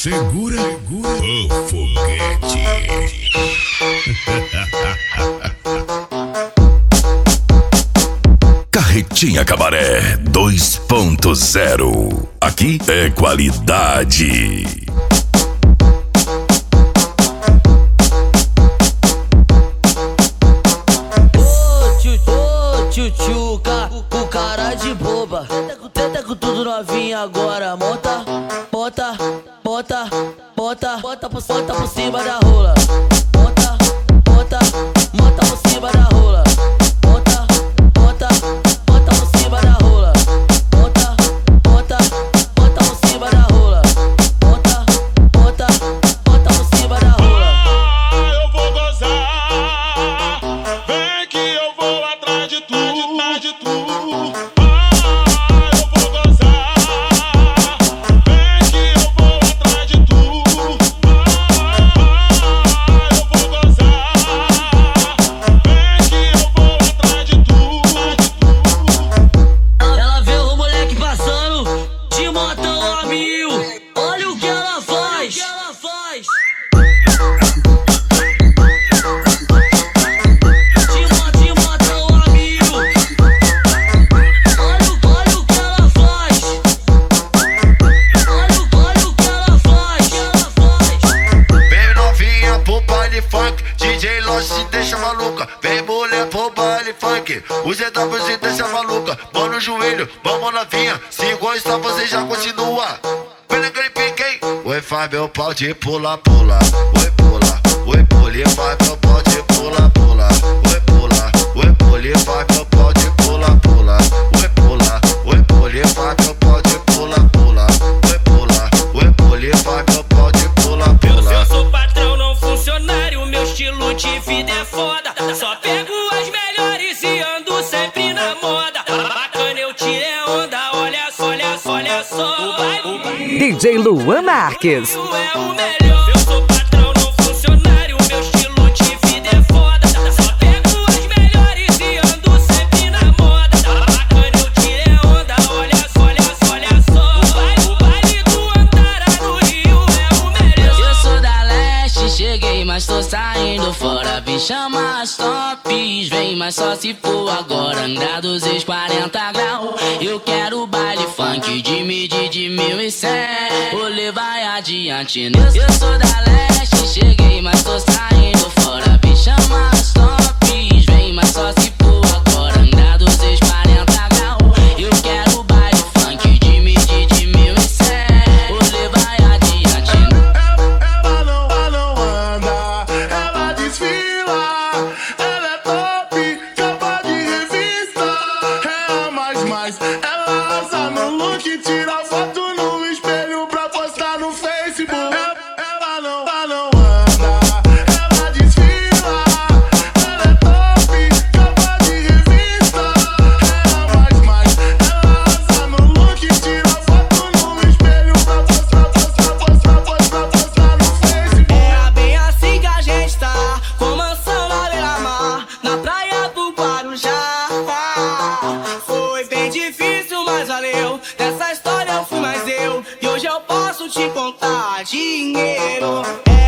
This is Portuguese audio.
Segura o foguete. Carretinha Cabaré 2.0. Aqui é qualidade. Tchutchuca, com cara de boba. Tenta com tudo novinha agora. Monta, bota, bota, bota, bota por cima da rola. Bota, bota, bota por cima da rola. Bota, bota, bota por cima da rola. Bota, bota, bota por cima da rola. Bota, bota, bota por cima da rola. Eu vou gozar. Vem que eu vou atrás de tu. Eu vou gozar. Vem que eu vou atrás de tu. Eu vou gozar. Vem que eu vou atrás de tu. Ela vê o moleque passando de motão a 1000. Olha o que ela faz. De motão a 1000. Olha o que ela faz. Olha o que ela faz. Vem novinha pro baile funk, DJ Lost se deixa maluca. Vem mulher pro baile funk, o ZW se deixa maluca. Mão no joelho, vamos novinha, se gostar você já continua. Vem naquele pique, hein? Oi, faz meu pau de pula, pula. Oi, pula, oi, pule, faz meu pau de pula, pula. Oi, pula, oi, pule, faz meu pau de pula, pula. Oi, pula, oi, pule, faz meu pau de pula, pula. Oi, pula, oi, pule, faz meu pau de pula, pula. Eu sou patrão, não funcionário. Meu estilo de vida é foda. Só pego as melhores e ando sempre na moda. Bacana, eu tirei onda. Olha só, olha só, olha só. O DJ Luan Marques. é o melhor. Eu sou patrão, não funcionário. Meu estilo de vida é foda. Só pego as melhores e ando sempre na moda. Bacana, eu tirei onda. Olha só, olha só, olha só. O baile do Antara no Rio é o melhor. Eu sou da leste, cheguei, mas tô saindo fora. Me chama as tops, vem, mas só se for agora. Andar 240 graus. Eu quero baile funk de midi de 1100. O rolê vai adiante. Eu sou da leste, cheguei, mas tô saindo fora. Me chama as tops, vem, mas só se for agora. Andar 240 graus. Eu quero baile funk de midi de 1100. O rolê vai adiante. Ela não anda, ela desfila. Ela é top, capa de revista. É a mais, ela arrasa no look. Tira foto no espelho pra postar no Facebook. Ela não anda, ela desfila. Ela é top, capa de revista. É a mais, ela arrasa no look. Tira foto no espelho pra postar no Facebook. Era bem assim que a gente tá, com mansão na beira-mar, na praia do Guarujá. Foi bem difícil, mas valeu. Dessa história eu fui mais eu, e hoje eu posso te contar dinheiro.